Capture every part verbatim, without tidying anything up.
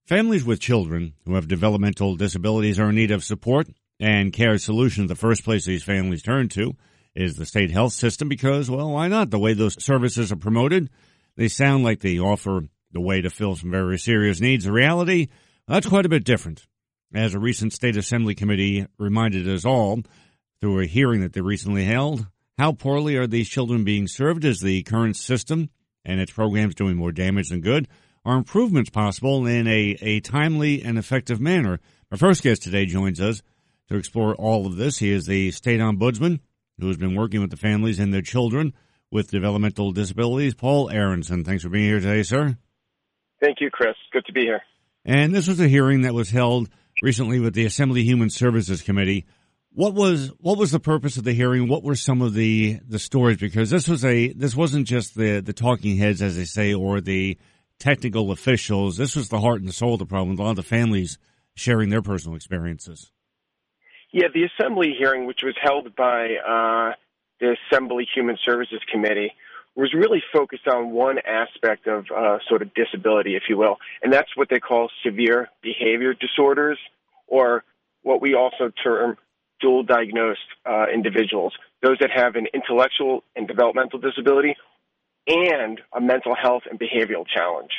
Families with children who have developmental disabilities are in need of support and care solutions. The first place these families turn to is the state health system because, well, why not? The way those services are promoted, they sound like they offer the way to fill some very serious needs. The reality, that's quite a bit different. As a recent State Assembly committee reminded us all through a hearing that they recently held, how poorly are these children being served? Is the current system and its programs doing more damage than good? Are improvements possible in a, a timely and effective manner? Our first guest today joins us to explore all of this. He is the state ombudsman who has been working with the families and their children with developmental disabilities, Paul Aronson. Thanks for being here today, sir. Thank you, Chris. Good to be here. And this was a hearing that was held recently with the Assembly Human Services Committee. What was what was the purpose of the hearing? What were some of the, the stories? Because this was a this wasn't just the, the talking heads, as they say, or the technical officials. This was the heart and soul of the problem. A lot of the families sharing their personal experiences. Yeah, the Assembly hearing, which was held by uh, the Assembly Human Services Committee, was really focused on one aspect of uh, sort of disability, if you will, and that's what they call severe behavior disorders, or what we also term dual diagnosed uh, individuals, those that have an intellectual and developmental disability and a mental health and behavioral challenge.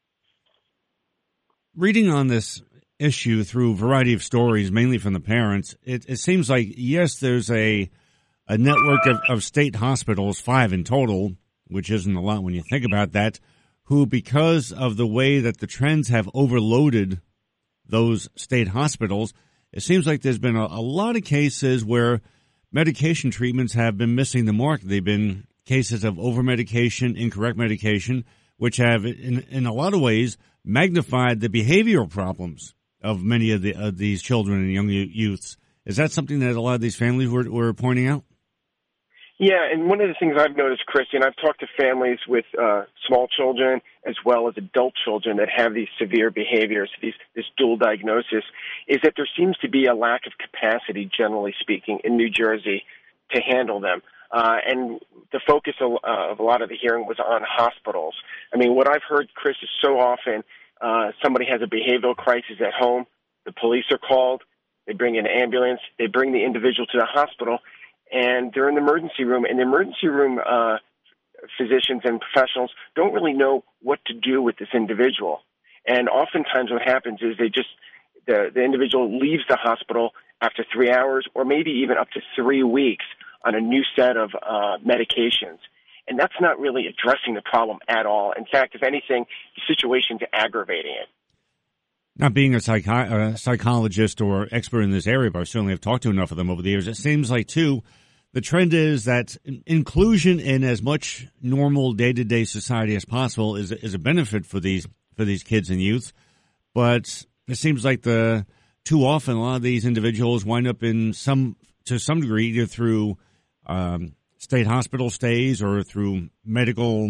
Reading on this issue through a variety of stories, mainly from the parents, it, it seems like, yes, there's a a network of, of state hospitals, five in total, which isn't a lot when you think about that, who, because of the way that the trends have overloaded those state hospitals, it seems like there's been a, a lot of cases where medication treatments have been missing the mark. They've been cases of over-medication, incorrect medication, which have, in, in a lot of ways, magnified the behavioral problems of many of, the, of these children and young youths. Is that something that a lot of these families were, were pointing out? Yeah, and one of the things I've noticed, Christian, I've talked to families with uh, small children as well as adult children that have these severe behaviors, these, this dual diagnosis, is that there seems to be a lack of capacity, generally speaking, in New Jersey to handle them. Uh, and the focus of, uh, of a lot of the hearing was on hospitals. I mean, what I've heard, Chris, is so often uh, somebody has a behavioral crisis at home, the police are called, they bring an ambulance, they bring the individual to the hospital, and they're in the emergency room, and the emergency room uh, physicians and professionals don't really know what to do with this individual. And oftentimes what happens is they just, the, the individual leaves the hospital after three hours or maybe even up to three weeks on a new set of uh, medications. And that's not really addressing the problem at all. In fact, if anything, the situation's aggravating it. Not being a, psychi- a psychologist or expert in this area, but I certainly have talked to enough of them over the years, it seems like, too, the trend is that inclusion in as much normal day-to-day society as possible is, is a benefit for these for these kids and youth. But it seems like the too often a lot of these individuals wind up in some to some degree either through um, state hospital stays or through medical,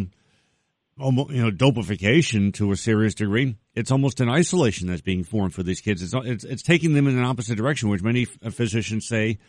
you know, dopification to a serious degree. It's almost an isolation that's being formed for these kids. It's, it's, it's taking them in an opposite direction, which many physicians say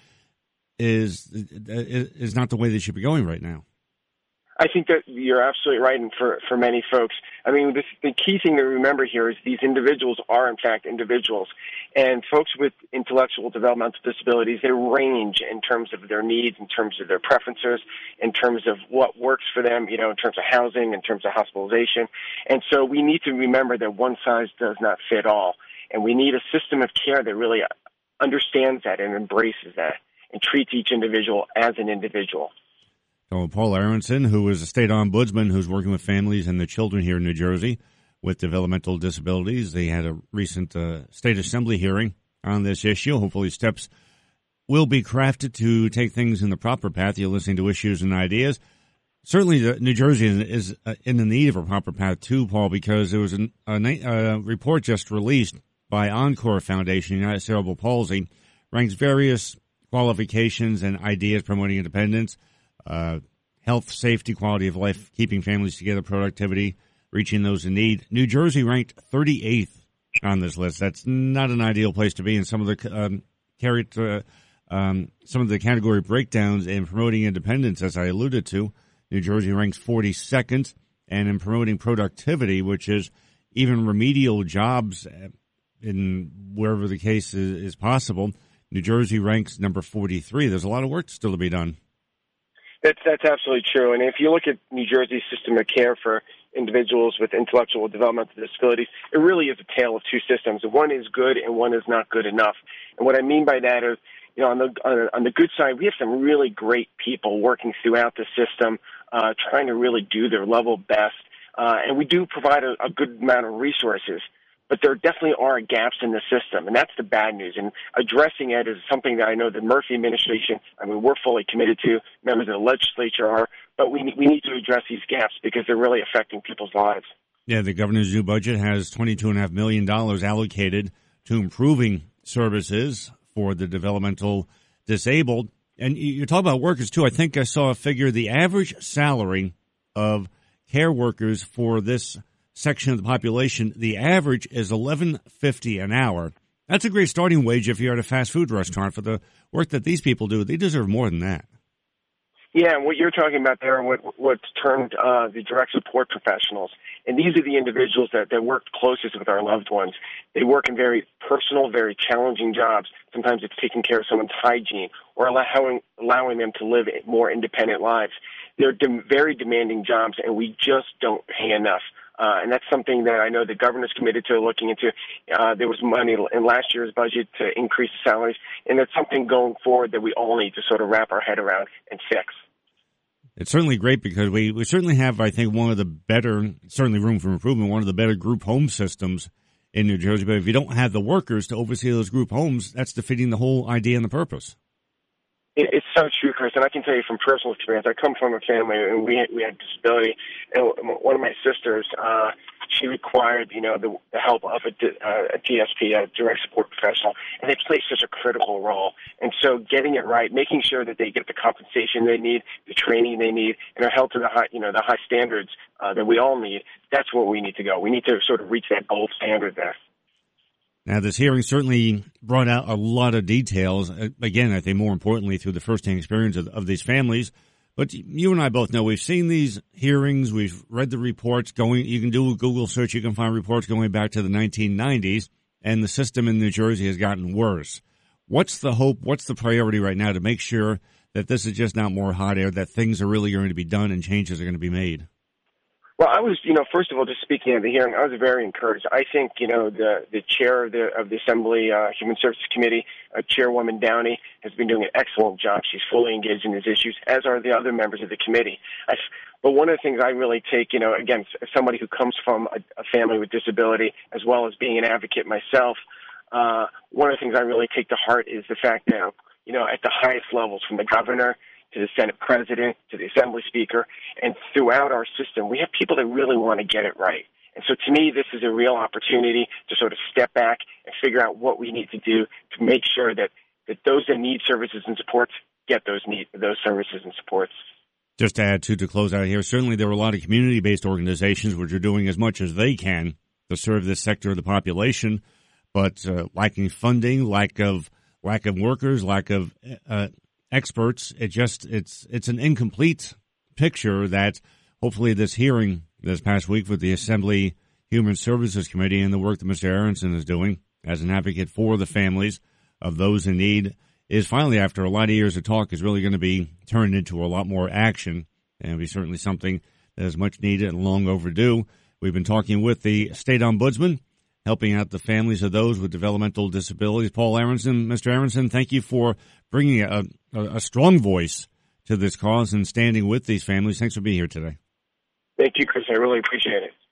is is not the way they should be going right now. I think that you're absolutely right, and for, for many folks. I mean, this, the key thing to remember here is these individuals are, in fact, individuals. And folks with intellectual developmental disabilities, they range in terms of their needs, in terms of their preferences, in terms of what works for them, you know, in terms of housing, in terms of hospitalization. And so we need to remember that one size does not fit all. And we need a system of care that really understands that and embraces that and treats each individual as an individual. So Paul Aronson, who is a state ombudsman who's working with families and their children here in New Jersey with developmental disabilities. They had a recent uh, state assembly hearing on this issue. Hopefully steps will be crafted to take things in the proper path. You're listening to Issues and Ideas. Certainly the, New Jersey is, is uh, in the need of a proper path too, Paul, because there was an, a, a report just released by Encore Foundation, United Cerebral Palsy, ranks various qualifications and ideas promoting independence, Uh, health, safety, quality of life, keeping families together, productivity, reaching those in need. New Jersey ranked thirty-eighth on this list. That's not an ideal place to be. And some of the um, carry uh, um, some of the category breakdowns in promoting independence, as I alluded to, New Jersey ranks forty-second, and in promoting productivity, which is even remedial jobs in wherever the case is, is possible. New Jersey ranks number forty-three. There's a lot of work still to be done. That's that's absolutely true. And if you look at New Jersey's system of care for individuals with intellectual developmental disabilities, it really is a tale of two systems. One is good and one is not good enough. And what I mean by that is, you know, on the on, on the good side, we have some really great people working throughout the system, uh, trying to really do their level best. Uh, and we do provide a, a good amount of resources. But there definitely are gaps in the system, and that's the bad news. And addressing it is something that I know the Murphy administration, I mean, we're fully committed to, members of the legislature are, but we we need to address these gaps because they're really affecting people's lives. Yeah, the governor's new budget has twenty-two point five million dollars allocated to improving services for the developmental disabled. And you talk about workers, too. I think I saw a figure, the average salary of care workers for this section of the population, the average is eleven fifty an hour. That's a great starting wage if you're at a fast food restaurant. For the work that these people do, they deserve more than that. Yeah, and what you're talking about there, what what's termed uh, the direct support professionals, and these are the individuals that, that work closest with our loved ones. They work in very personal, very challenging jobs. Sometimes it's taking care of someone's hygiene or allowing allowing them to live more independent lives. They're de- very demanding jobs, and we just don't pay enough. Uh, and that's something that I know the governor's committed to looking into. Uh, there was money in last year's budget to increase the salaries, and that's something going forward that we all need to sort of wrap our head around and fix. It's certainly great because we, we certainly have, I think, one of the better, certainly room for improvement, one of the better group home systems in New Jersey. But if you don't have the workers to oversee those group homes, that's defeating the whole idea and the purpose. It's so true, Chris, and I can tell you from personal experience. I come from a family, and we had, we had disability, and one of my sisters, uh, she required, you know, the, the help of a, uh, a D S P, a direct support professional, and they play such a critical role. And so, getting it right, making sure that they get the compensation they need, the training they need, and are held to the high, you know, the high standards uh, that we all need. That's where we need to go. We need to sort of reach that gold standard there. Now, this hearing certainly brought out a lot of details. Again, I think more importantly, through the firsthand experience of, of these families. But you and I both know we've seen these hearings. We've read the reports going. You can do a Google search. You can find reports going back to the nineteen nineties. And the system in New Jersey has gotten worse. What's the hope? What's the priority right now to make sure that this is just not more hot air, that things are really going to be done and changes are going to be made? Well, I was, you know, first of all, just speaking of the hearing, I was very encouraged. I think, you know, the the chair of the of the Assembly uh, Human Services Committee, uh, Chairwoman Downey, has been doing an excellent job. She's fully engaged in these issues, as are the other members of the committee. I, but one of the things I really take, you know, again, as somebody who comes from a, a family with disability, as well as being an advocate myself, uh, one of the things I really take to heart is the fact that, you know, at the highest levels, from the governor to the Senate President, to the Assembly Speaker, and throughout our system, we have people that really want to get it right. And so to me, this is a real opportunity to sort of step back and figure out what we need to do to make sure that, that those that need services and supports get those need those services and supports. Just to add to, to close out here, certainly there are a lot of community-based organizations which are doing as much as they can to serve this sector of the population, but uh, lacking funding, lack of lack of workers, lack of uh, experts, it just it's it's an incomplete picture that hopefully this hearing this past week with the Assembly Human Services Committee and the work that Mister Aronson is doing as an advocate for the families of those in need is finally, after a lot of years of talk, is really going to be turned into a lot more action, and it'll be certainly something that is much needed and long overdue. We've been talking with the State Ombudsman, helping out the families of those with developmental disabilities. Paul Aronson. Mister Aronson, thank you for bringing a, a, a strong voice to this cause and standing with these families. Thanks for being here today. Thank you, Chris. I really appreciate it.